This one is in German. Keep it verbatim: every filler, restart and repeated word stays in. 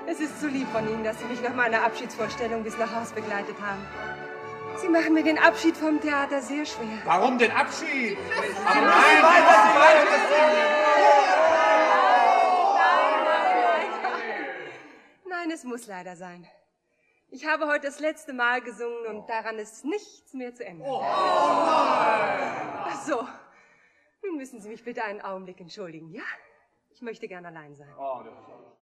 Es ist so lieb von Ihnen, dass Sie mich nach meiner Abschiedsvorstellung bis nach Haus begleitet haben. Sie machen mir den Abschied vom Theater sehr schwer. Warum den Abschied? Aber nein, nein, nein, nein, es muss leider sein. Ich habe heute das letzte Mal gesungen und daran ist nichts mehr zu ändern. Oh, Ach so, nun müssen Sie mich bitte einen Augenblick entschuldigen, ja? Ich möchte gern allein sein.